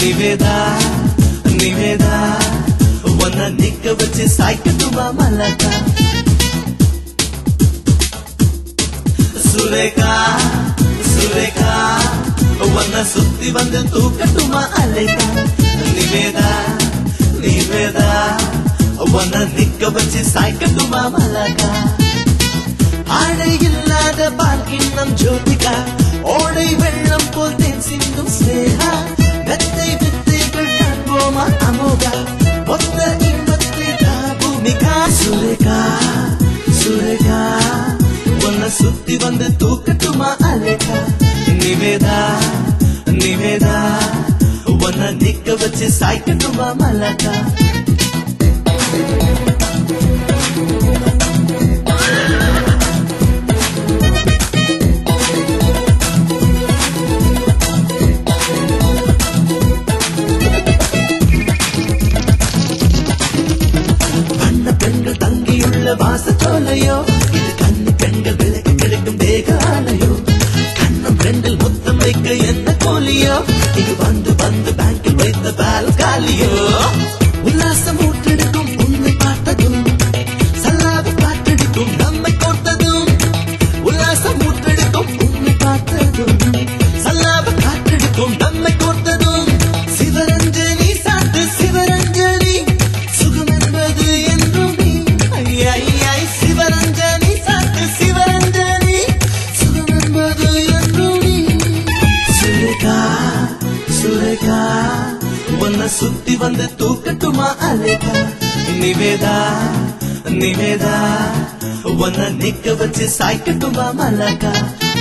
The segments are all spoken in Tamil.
நிவேதா நிவேதா உன்னை நிக்க வச்சு சாய்க்கட்டுமா மலக்கா சுரேகா சுரேகா உன்னை சுத்தி வந்து தூக்கட்டுமா அலைக்கா நிவேதா நிவேதா உன்னை நிக்க வச்சு சாய்க்கட்டுமா மலக்கா ஆடை இல்லாத பால்கிண்ணம் ஜோதிகா ஓடை வெள்ளம் போல் தேன் சிந்தும் ஸ்னேகா மெத்தை வித்தைகள் காண்போமா அமோகா ஒத்த இன்பத்தை தா பூமிகா சுரேகா சுரேகா உன்னை சுத்தி வந்து தூக்கட்டுமா அலைக்கா நிவேதா நிவேதா உன்னை நிக்க வச்சு சாய்க்கட்டுமா மலக்கா வாசச்சோலையோ இது கண்ணு பெண்கள் விலக்கு கிடைக்கும் தேகாலையோ கண்ணம் பெண்கள் முத்தம் வைக்க என்ன கோலியோ இது வந்து வந்து பேங்கில் வைத்த பால்காலியோ உல்லாசம் ஊற்றெடுக்கும் உன்னை பார்த்ததும் சல்லாப காற்றெடுக்கும் நம்மை கோர்த்ததும் உல்லாசம் ஊற்றெடுக்கும் உன்னை பார்த்ததும் சல்லாப காற்றெடுக்கும் நம்மை கோர்த்ததும் சிவரஞ்சனி சாத்து சிவரஞ்சனி சுகம் என்பது என்றும் சிவரஞ்சனி சாத்து சிவரஞ்சனி சுகம் என்பது என்றும் சுரேகா சுரேகா உன்னை சுத்தி வந்து தூக்கட்டுமா அலைக்கா நிவேதா நிவேதா உன்னை நிக்க வச்சு சாய்க்கட்டுமா மலக்கா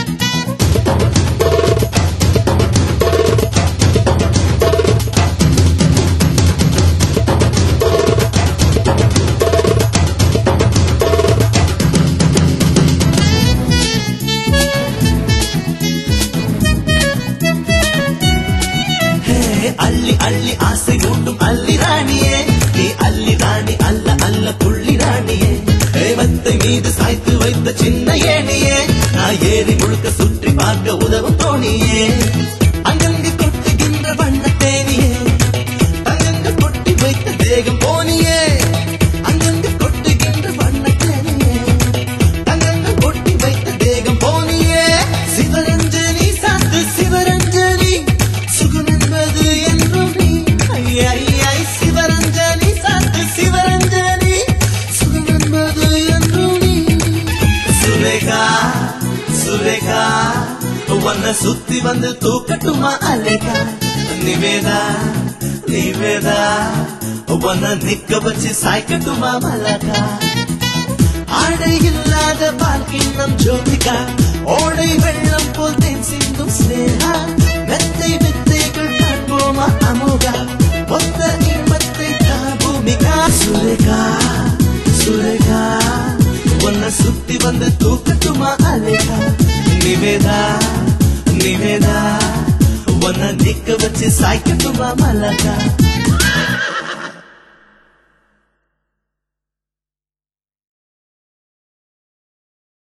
அள்ளி அள்ளி ஆசை ஊட்டும் அள்ளி ராணியே நீ அள்ளி ராணி அல்ல அல்ல புள்ளி ராணியே மத்தை மீது சாய்த்து வைத்த சின்ன ஏணியே நான் ஏறி முழுக்க சுற்றி பார்க்க உதவும் தோணியே அங்கங்கு கொட்டுகின்ற வண்ண தேனியே அங்கங்கு கொட்டி வைத்த தேகம் போனியே அங்கங்கு கொட்டுகின்ற வண்ண தேனியே அங்கங்கு கொட்டி வைத்த தேகம் போனியே சிவரஞ்சனி சாத்து சிவரஞ்சனி சுகம் என்பது என்றும் நீ சிவரஞ்சனி சாத்து சிவரஞ்சனி சுகம் என்பது என்றும் நீ சுரேகா சுரேகா உன்னை சுத்தி வந்து தூக்கட்டுமா அலைக்கா நிவேதா நிவேதா உன்னை நிக்க வச்சு சாய்க்கட்டுமா மலக்கா ஆடை இல்லாத பால்கிண்ணம் ஜோதிகா ஓடை வெள்ளம் போல் தேன் சிந்தும் ஸ்னேகா மெத்தை வித்தைகள் காண்போமா அமோகா ஒத்த இன்பத்தை தா பூமிகா சுரேகா சுரேகா உன்னை சுத்தி வந்து தூக்கட்டுமா அலைக்கா நிவேதா நிவேதா உன்னை நிக்க வச்சு சாய்க்கட்டுமா மலக்கா